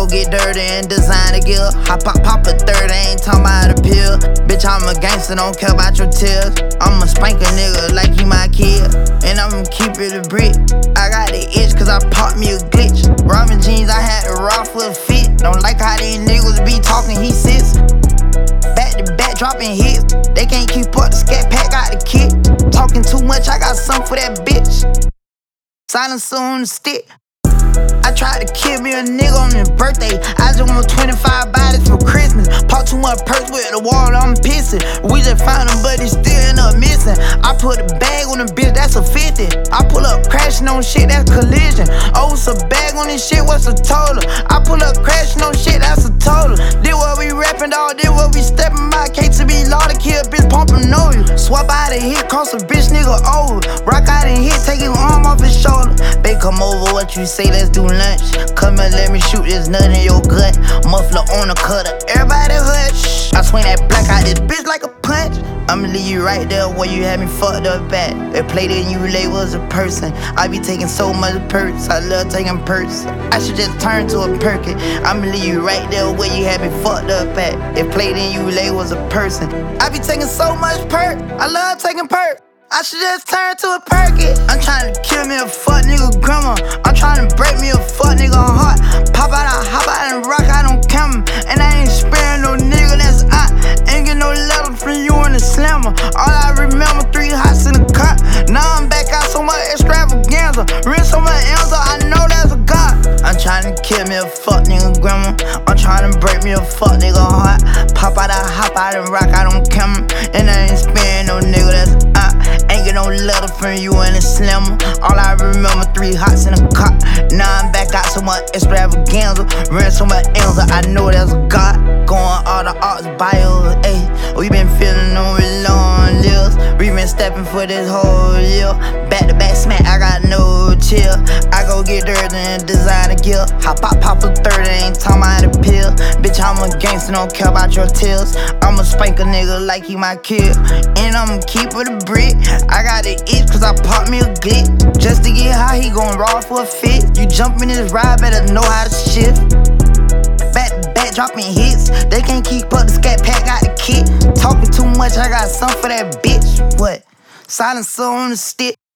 get dirty and design a gear. Hop pop a third, I ain't talking about a pill. Bitch, I'm a gangster, don't care about your tears. I'ma spank a nigga like he my kid, and I'ma keep it a brick. I got the itch cause I popped me a glitch. Robin jeans, I had to rock for a fit. Don't like how these niggas be talking, he sits back to back dropping hits. They can't keep up, the scat pack got the kit. Talking too much, I got something for that bitch. Silencer on the stick. I tried to kill me a nigga on his birthday. I just want 25 bodies for Christmas. Pop too much purse with the wall, I'm pissing. We just found him, but he still end up missing. I put a bag on the bitch, that's a 50. I pull up crashing on shit, that's collision. Oh, it's a bag on this shit, what's the total? I pull up crashing on shit, that's a total. Did what we rapping, dog, did what we stepping by. KTB law to kill, bitch pumping know you. Swap out a hit, cost a bitch nigga over. Rock out and hit, take his arm off his shoulder. Babe, come over, what you say, let's do lunch. Come and let me shoot this nut in your gut. Muffler on the cutter, everybody hush. I swing that black out this bitch like a punch. I'ma leave you right there where you had me fucked up at. They played it and you late was a person. I be taking so much perks, I love taking perks. I should just turn to a perky. I'ma leave you right there where you had me fucked up at. They played it and you late was a person. I be taking so much perk, I love taking perk. I should just turn to a perky. I'm trying to kill me a fuck nigga grandma. I'm trying to break me a fuck nigga heart. Pop out, I hop out and rock out on camera. And I ain't sparing no nigga that's out. Ain't get no letter from you in the slammer. All I remember, 3 hots in the cut. Now I'm back out so much extravaganza. Rinse so much answer, I know that's a god. I'm trying to kill me a fuck nigga grandma. I'm trying to break me a fuck nigga heart. Pop out, I hop out and rock out on camera. And I ain't sparing no nigga that's out. Ain't get no letter from you in the slammer. All I remember, 3 hots in a cop. Now I'm back out so much extravaganza. Ran so much answer, I know there's a God. Going all the arts bios, ayy. We been feeling on with long lives. We been stepping for this whole year. Back to back smack, I got no chill. I go get dirty and design a gear. Hop pop a 30, ain't talking about a pill. Bitch, I'm a gangster, don't care about your tears. I'ma spank a nigga like he my kid, and I'ma keep it a brick. I got the itch cause I popped me a glick. Just to get high, he gon' raw for a fit. You jump in this ride, better know how to shift. Back to back dropping hits. They can't keep up, the scat pack got the kit. Talking too much, I got something for that bitch. What? Silencer on the stick.